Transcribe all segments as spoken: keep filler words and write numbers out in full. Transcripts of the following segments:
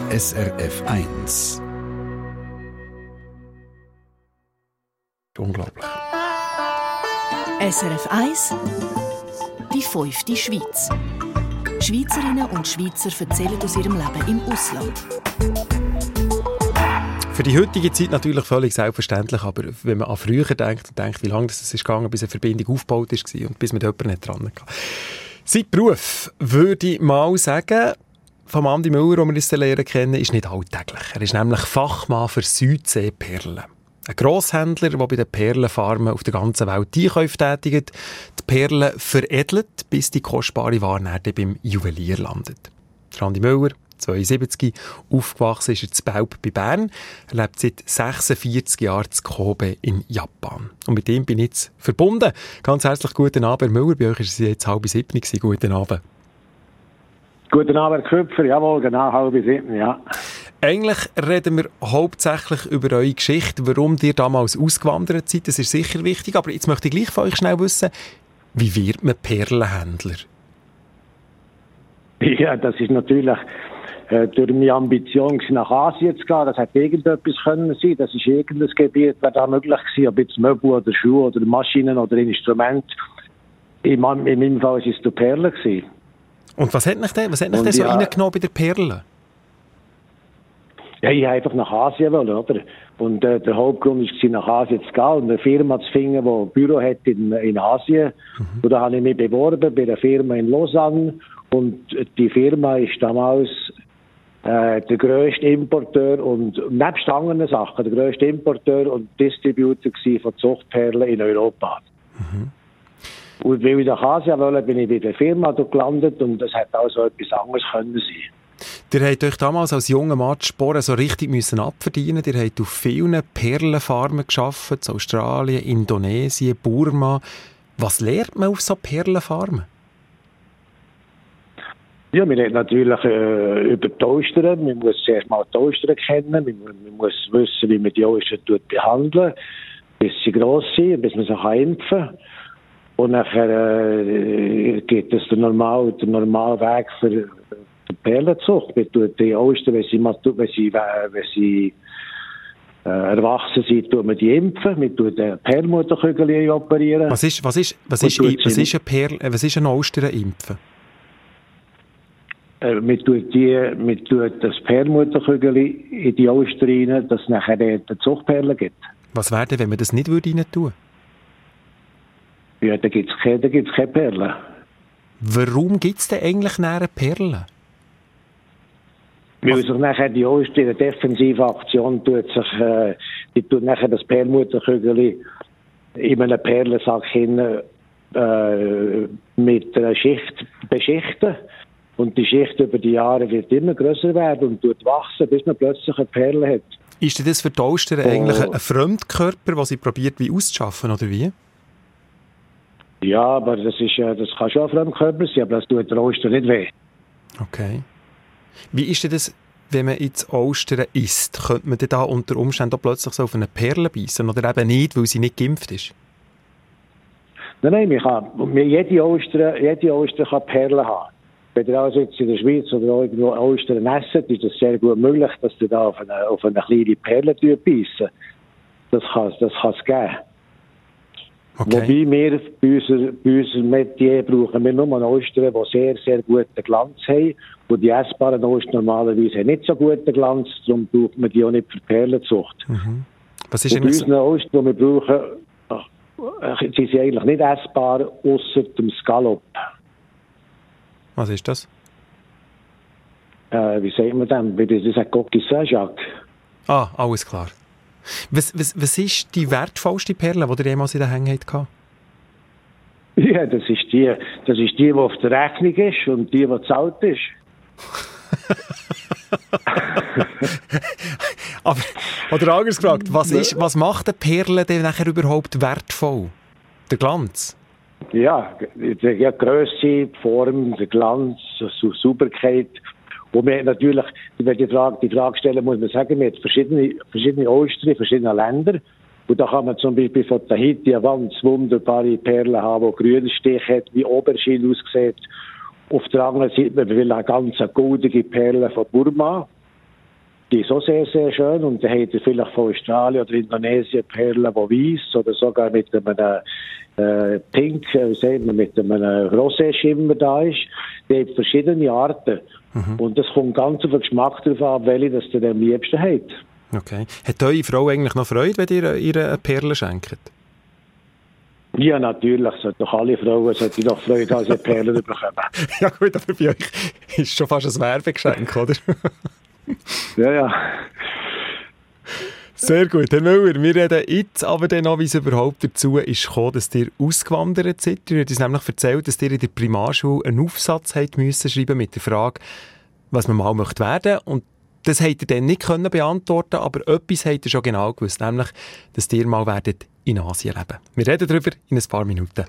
S R F eins. Unglaublich. S R F eins, die fünfte Schweiz. Schweizerinnen und Schweizer erzählen aus ihrem Leben im Ausland. Für die heutige Zeit natürlich völlig selbstverständlich, aber wenn man an früher denkt und denkt, wie lange es ist gegangen, bis eine Verbindung aufgebaut war und bis man jemanden nicht dran hatte. Sein Beruf, würde ich mal sagen, von Andi Müller, den wir uns lernen kennen, ist nicht alltäglich. Er ist nämlich Fachmann für Südseeperlen. Ein Grosshändler, der bei den Perlenfarmen auf der ganzen Welt Einkäufe tätigt, die Perlen veredelt, bis die kostbare Ware dann beim Juwelier landet. Andi Müller, zweiundsiebzig, aufgewachsen ist er in Belp bei Bern. Er lebt seit sechsundvierzig Jahren in Kobe in Japan. Und mit ihm bin ich jetzt verbunden. Ganz herzlich guten Abend, Herr Müller. Bei euch war es jetzt halb sieben. Guten Abend. Guten Abend, Herr Köpfer. Jawohl, genau, halb sieben, ja. Eigentlich reden wir hauptsächlich über eure Geschichte, warum ihr damals ausgewandert seid. Das ist sicher wichtig. Aber jetzt möchte ich gleich von euch schnell wissen, wie wird man Perlenhändler? Ja, das ist natürlich äh, durch meine Ambition nach Asien zu gehen. Das hätte irgendetwas können sein. Das ist irgendein Gebiet, wäre da möglich gewesen. Ob jetzt Möbel oder Schuhe oder Maschinen oder Instrumente. In, in meinem Fall war es die Perle gewesen. Und was hat euch denn, was hat euch denn so ja, reingenommen bei der Perle? Ja, ich wollte einfach nach Asien wollen, oder? Und äh, der Hauptgrund war, nach Asien zu gehen und eine Firma zu finden, die ein Büro hat in, in Asien. Mhm. Und da habe ich mich beworben bei einer Firma in Lausanne. Und die Firma ist damals äh, der grösste Importeur und nebst anderen Sachen der grösste Importeur und Distributor von Zuchtperlen in Europa. Mhm. Und weil ich nach Asien wollte, bin ich bei der Firma gelandet und das hätte auch so etwas anderes können sein. Ihr habt euch damals als junger Mann die Sporen so richtig müssen abverdienen. Ihr habt auf vielen Perlenfarmen gearbeitet, in Australien, Indonesien, Burma. Was lernt man auf so Perlenfarmen? Ja, man lernt natürlich äh, über die Austern. Man muss zuerst mal die Austern kennen. Man, man muss wissen, wie man die Austern behandelt, bis sie gross sind, bis man sie impfen kann. Und nachher äh, geht es der normale, der normale Weg für die Perlenzucht. Man tut die Austern, wenn sie, wenn sie, wenn sie äh, erwachsen sind, tut man die impfen. Man tut den Perlmutterkügel operieren. Was ist, was ist, was ist, was ist, ein Perl, was ist eine Austern impfen? Äh, man tut, die, man tut das Perlmutterkügel in die Austern rein, dass es nachher die Zuchtperlen gibt. Was wäre denn, wenn man das nicht rein tun würde? Ja, da gibt es keine, keine Perlen. Warum gibt es denn eigentlich näher Perlen? Weil sich nachher die Austern in der defensiven Aktion tut sich, äh, die tut nachher das Perlmutterkügel in einem Perlensack hin äh, mit einer Schicht beschichten. Und die Schicht über die Jahre wird immer grösser werden und tut wachsen, bis man plötzlich eine Perle hat. Ist das für die Austern oh. eigentlich ein Fremdkörper, den sie probiert wie auszuschaffen, oder wie? Ja, aber das, ist, das kann schon ein Fremdkörper sein, aber das tut der Austern nicht weh. Okay. Wie ist denn das, wenn man jetzt Austern isst? Könnte man denn da unter Umständen auch plötzlich so auf eine Perle beißen oder eben nicht, weil sie nicht geimpft ist? Nein, nein, man kann, jede Austern, jede Austern kann Perlen haben. Wenn ihr also jetzt in der Schweiz oder irgendwo Austern essen, ist es sehr gut möglich, dass ihr da auf eine, auf eine kleine Perle beißen. Das kann das kann's geben. Okay. Wobei wir bei unserem, bei unserem Metier brauchen wir nur Austern, die sehr, sehr guten Glanz haben. Und die essbaren Austern normalerweise haben nicht so guten Glanz, darum braucht man die auch nicht für Perlenzucht. Mhm. Was ist und bei unseren Austern, die wir brauchen, ach, sie sind eigentlich nicht essbar, ausser dem Scallop. Was ist das? Äh, wie sagt man denn? Das ist ein Coquille Saint-Jacques. Ah, alles klar. Was, was, was ist die wertvollste Perle, die ihr jemals in den Hängen hattet? Ja, das ist die, das ist die, die auf der Rechnung ist und die, die gezahlt ist. Aber, oder anders gefragt, was, ist, was macht eine Perle denn nachher überhaupt wertvoll? Der Glanz? Ja, die, die Grösse, die Form, der Glanz, die Sauberkeit. Und wir natürlich, wenn die Frage, die Frage stellen, muss man sagen, wir haben verschiedene, verschiedene Austern in verschiedenen Ländern. Und da kann man zum Beispiel von Tahiti eine ganz wunderbare Perle haben, die grünen Stich hat, wie Aubergine aussieht. Auf der anderen Seite, man will eine ganz goldige Perle von Burma. die sind so sehr, sehr schön. Und dann habt ihr vielleicht von Australien oder Indonesien Perlen, die weiss oder sogar mit einem äh, Pink, äh, sagt man, mit einem Rosé-Schimmer da ist. Die haben verschiedene Arten. Mhm. Und das kommt ganz auf den Geschmack darauf an, welche das ihr am liebsten habt. Okay. Hat eure Frau eigentlich noch Freude, wenn ihr ihr eine Perle schenkt? Ja, natürlich. Sollte doch alle Frauen sollten noch Freude haben, sie Perlen bekommen. Ja gut, aber bei euch ist es schon fast ein Werbegeschenk, oder? Ja, ja. Sehr gut. Herr Müller, wir reden jetzt aber dann noch, wie es überhaupt dazu ist gekommen, dass ihr ausgewandert seid. Ihr habt uns nämlich erzählt, dass ihr in der Primarschule einen Aufsatz habt müssen schreiben mit der Frage, was man mal möchte werden. Und das habt ihr dann nicht können beantworten, aber etwas habt ihr schon genau gewusst, nämlich, dass ihr mal werdet in Asien leben. Wir reden darüber in ein paar Minuten.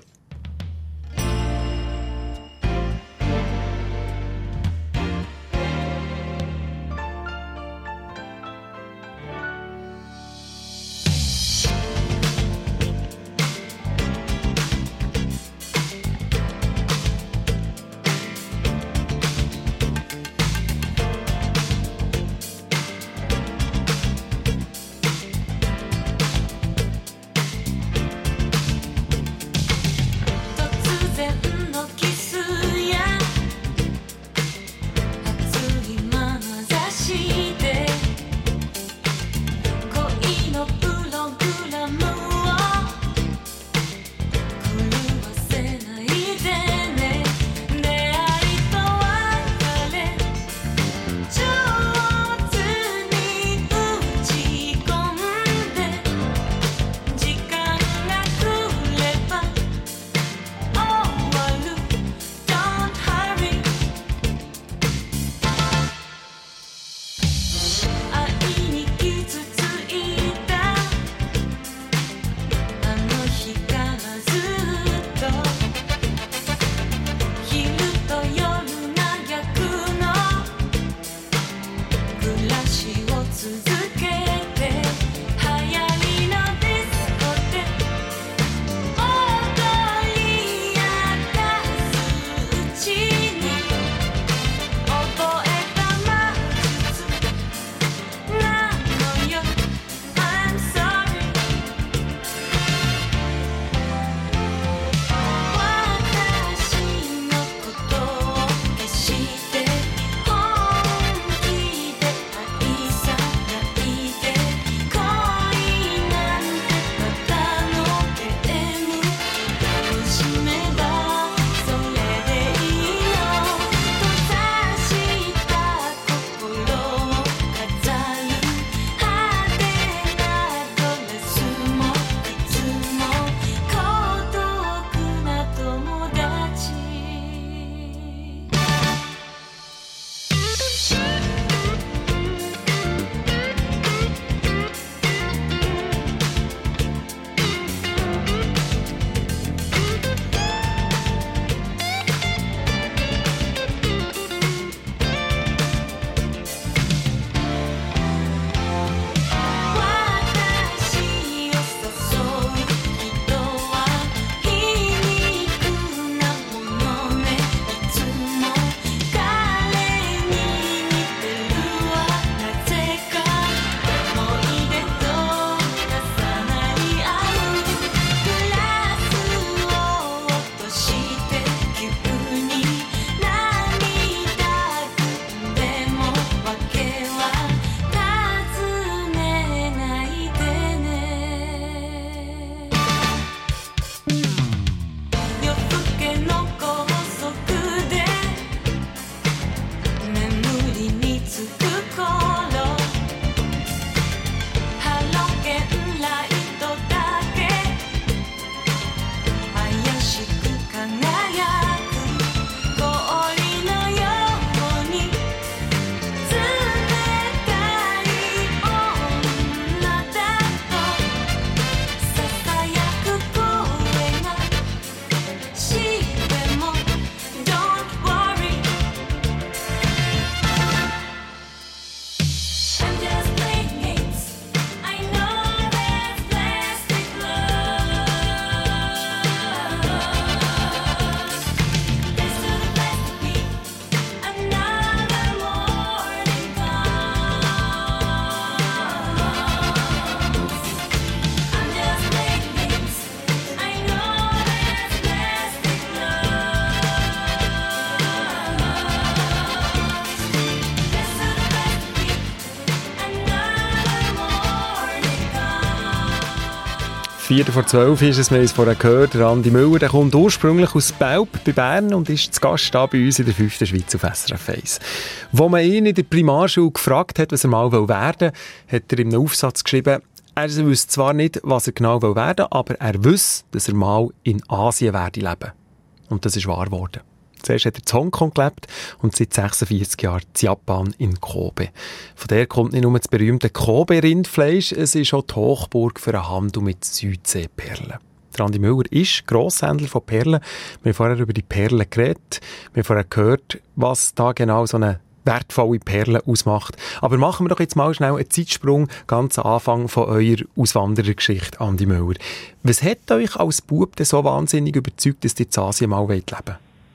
Viertel vor zwölf ist es, wir haben es vorher gehört, Andi Müller, der kommt ursprünglich aus Belp bei Bern und ist zu Gast da bei uns in der fünften Schweiz auf S R F eins. Wo man ihn in der Primarschule gefragt hat, was er mal werden will, hat er in einem Aufsatz geschrieben, er wüsste zwar nicht, was er genau werden will, aber er wüsste, dass er mal in Asien werde leben. Und das ist wahr geworden. Zuerst hat er in Hongkong gelebt und seit sechsundvierzig Jahren in Japan in Kobe. Von der kommt nicht nur das berühmte Kobe-Rindfleisch, es ist auch die Hochburg für einen Handel mit Südseeperlen. Der Andi Müller ist Grosshändler von Perlen. Wir haben vorher über die Perlen geredet. Wir haben vorher gehört, was da genau so eine wertvolle Perle ausmacht. Aber machen wir doch jetzt mal schnell einen Zeitsprung ganz am Anfang von eurer Auswanderergeschichte, Andi Müller. Was hat euch als Bub denn so wahnsinnig überzeugt, dass ihr in Asien mal leben wollt?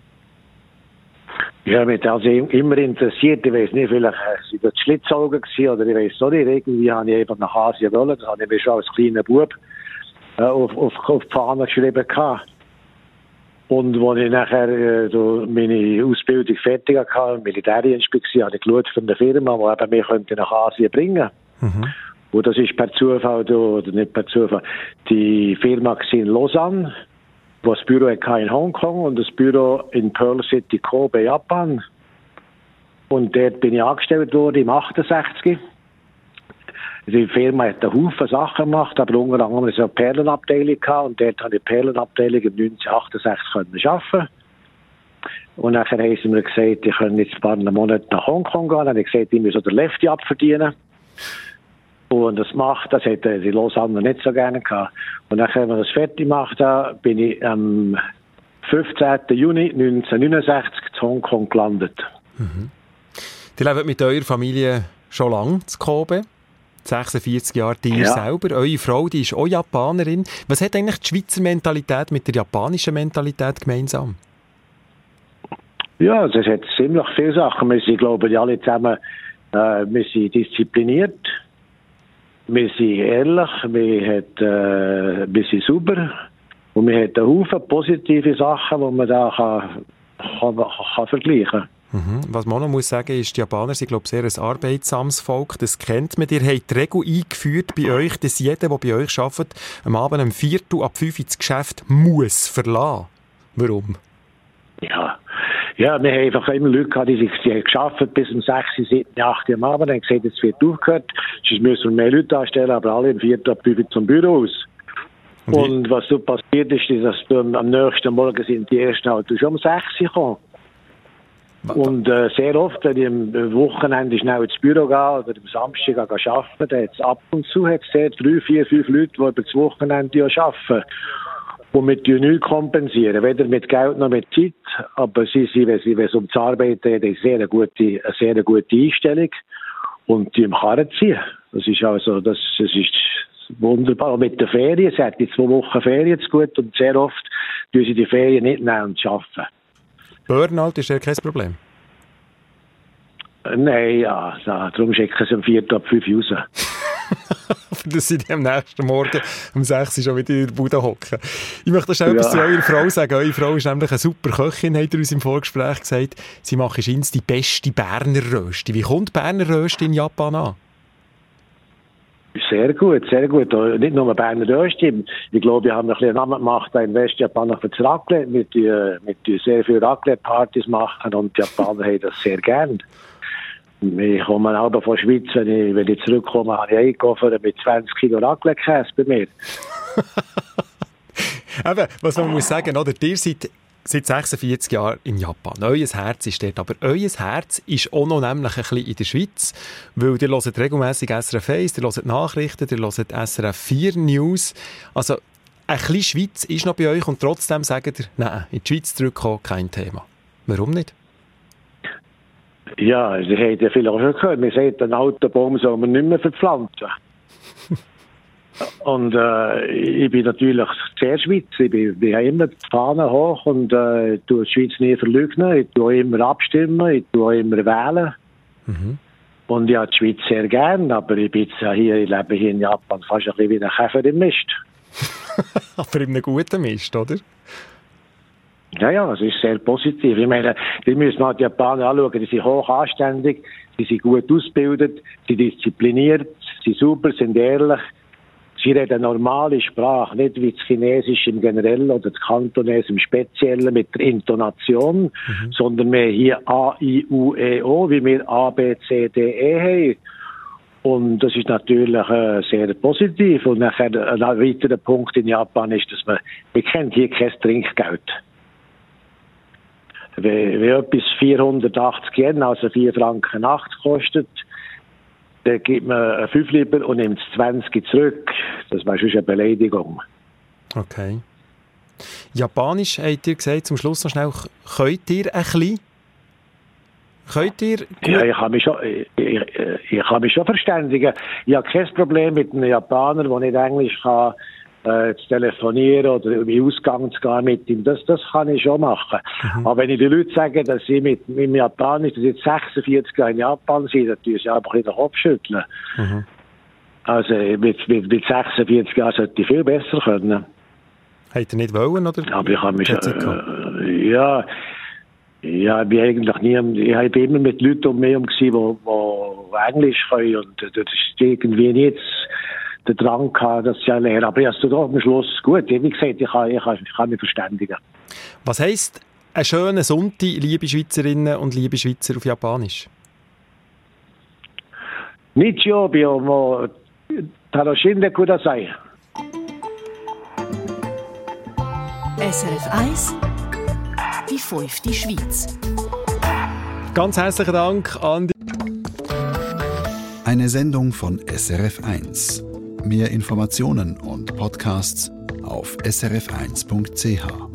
Ja, mich hat also immer interessiert. Ich weiss nicht, vielleicht sind das Schlitzaugen gewesen, oder ich weiss auch nicht. Irgendwie habe ich einfach nach Asien wollen. Das habe ich mir schon als kleiner Bub äh, auf, auf, auf die Fahne geschrieben gehabt. Und als ich nachher äh, so meine Ausbildung fertig hatte, Militärdienst war, habe ich geschaut für eine Firma, die eben mich könnte nach Asien bringen könnte. Mhm. Und das ist per Zufall, oder nicht per Zufall, die Firma war in Lausanne, wo das Büro hatte in Hongkong und das Büro in Pearl City, Kobe, Japan. Und dort bin ich angestellt worden im achtundsechzig. Die Firma hat einen Haufen Sachen gemacht, aber unter anderem eine Perlenabteilung gehabt und dort habe ich die Perlenabteilung im neunzehnhundertachtundsechzig können arbeiten. Und nachher haben sie mir gesagt, ich kann jetzt ein paar Monate nach Hongkong gehen. Dann habe ich gesagt, ich muss so den Lefty abverdienen. Und das macht, das hätte die Lausanne nicht so gerne gehabt. Und nachher, wenn wir das fertig gemacht haben, bin ich am fünfzehnten Juni neunzehnhundertneunundsechzig in Hongkong gelandet. Mhm. Die leben mit eurer Familie schon lange in Kobe. sechsundvierzig Jahre ihr ja. selber. Eure Frau, die ist auch Japanerin. Was hat eigentlich die Schweizer Mentalität mit der japanischen Mentalität gemeinsam? Ja, also es hat ziemlich viele Sachen. Wir sind, glaube ich, alle zusammen äh, wir sind diszipliniert. Wir sind ehrlich, wir, hat, äh, wir sind sauber und wir haben einen Haufen positive Sachen, die man da kann, kann, kann vergleichen kann. Mhm. Was man noch muss sagen ist, die Japaner sind, glaube ich, sehr ein arbeitsames Volk. Das kennt man. Ihr habt die Regel eingeführt bei euch, dass jeder, der bei euch arbeitet, am Abend um Viertel ab fünf ins Geschäft muss verlassen. Warum? Ja. Ja, wir haben einfach immer Leute gehabt, die sich die haben gearbeitet bis um sechs, sieben, acht Uhr am Abend. Dann gesagt, jetzt wird aufgehört. Sonst müssen wir mehr Leute anstellen, aber alle im Viertel ab fünf zum Büro aus. Und, und was so passiert ist, ist, dass du am nächsten Morgen sind die ersten Autos schon um sechs Uhr gekommen. Und äh, sehr oft, wenn ich am Wochenende schnell ins Büro gehe oder am Samstag arbeiten, dann hat es ab und zu hat's sehr drei, vier, fünf Leute, die über das Wochenende arbeiten. Und wir tun nichts kompensieren, weder mit Geld noch mit Zeit. Aber sie sind, wenn, sie, wenn es um das Arbeiten geht, eine sehr gute, eine sehr gute Einstellung. Und die im Karren ziehen. Das ist also, das, das ist wunderbar. Und mit den Ferien, sie hat die zwei Wochen Ferien zu gut und sehr oft tun sie die Ferien nicht nehmen und arbeiten. Burnout ist ja kein Problem? Nein, ja, ja, darum schicken sie um vier ab fünf raus. Dass sie am nächsten Morgen um sechs schon wieder in der Bude hocken. Ich möchte schnell etwas ja. zu eurer Frau sagen. Eure Frau ist nämlich eine super Köchin, hat ihr uns im Vorgespräch gesagt. Sie macht scheinbar die beste Berner Rösti. Wie kommt Berner Rösti in Japan an? Sehr gut, sehr gut. Nicht nur Berner Rösti. Ich glaube, wir haben ein bisschen Namen gemacht in Westjapan für das Raclette. Wir tun sehr viele Raclette-Partys machen und die Japaner haben das sehr gern. Ich komme auch von der Schweiz, wenn ich, wenn ich zurückkomme, habe ich eingekauft mit zwanzig Kilo Raclette-Käse bei mir. Eben, was man muss sagen, oder? Ihr seid seit sechsundvierzig Jahren in Japan. Euer Herz ist dort, aber euer Herz ist auch noch nämlich ein bisschen in der Schweiz, weil ihr hört regelmässig S R F eins, ihr hört Nachrichten, ihr hört S R F vier News. Also ein bisschen Schweiz ist noch bei euch und trotzdem sagt ihr, nein, in die Schweiz zurückkommen, kein Thema. Warum nicht? Ja, Sie haben ja vielleicht auch schon gehört, man sagt, einen alten Baum soll man nicht mehr verpflanzen. Und äh, ich bin natürlich sehr Schweiz. Ich bin, bin immer die Fahne hoch und äh, tue die Schweiz nie verleugnen. Ich tue immer abstimmen, ich tue immer wählen. Mhm. Und ich habe die Schweiz sehr gern, aber ich bin ja hier, ich lebe hier in Japan fast ein bisschen wie ein Käfer im Mist. Aber in einem guten Mist, oder? Ja, ja, das ist sehr positiv. Ich meine, wir müssen mal die Japaner anschauen, die sind hoch anständig, sie sind gut ausgebildet, sie sind diszipliniert, sie sind sauber, sind ehrlich. Sie reden normale Sprache, nicht wie das Chinesisch im Generellen oder das Kantonesisch im Speziellen mit der Intonation, mhm. sondern wir hier A, I, U, E, O, wie wir A, B, C, D, E haben. Und das ist natürlich äh, sehr positiv. Und nachher ein weiterer Punkt in Japan ist, dass man, wir kennen hier kein Trinkgeld. Wenn, wenn etwas vierhundertachtzig Yen, also vier Franken achtzig kostet, dann gibt man fünf lieber und nimmt zwanzig zurück. Das war schon eine Beleidigung. Okay. Japanisch, habt ihr gesagt, zum Schluss noch schnell, könnt ihr ein bisschen? Könnt ihr gut? Ja, ich kann mich schon, ich, ich, ich kann mich schon verständigen. Ich habe kein Problem mit einem Japaner, der nicht Englisch kann, äh, zu telefonieren oder im Ausgang zu gehen mit ihm. Das, das kann ich schon machen. Mhm. Aber wenn ich den Leuten sage, dass sie mit, mit dem Japanisch, dass sie jetzt sechsundvierzig Jahre in Japan sind, dann tun sie einfach in den Kopf schütteln. Mhm. Also mit, mit, mit sechsundvierzig Jahren sollte ich viel besser können. Habt ihr nicht wollen, oder? Aber ich habe mich äh, ja, ja, ich bin eigentlich nie, ich bin immer mit Leuten um mich herum gewesen, die Englisch können und das ist irgendwie nicht der Drang gehabt, das zu lernen. Aber ich habe es doch am Schluss gut. Wie gesagt, ich kann, ich kann, ich kann mich verständigen. Was heisst ein schöner Sonntag, liebe Schweizerinnen und liebe Schweizer, auf Japanisch? Nichio biomo tarashinde kudasai. S R F eins, die fünfte Schweiz. Ganz herzlichen Dank an die Eine Sendung von S R F eins. Mehr Informationen und Podcasts auf s r f eins punkt c h.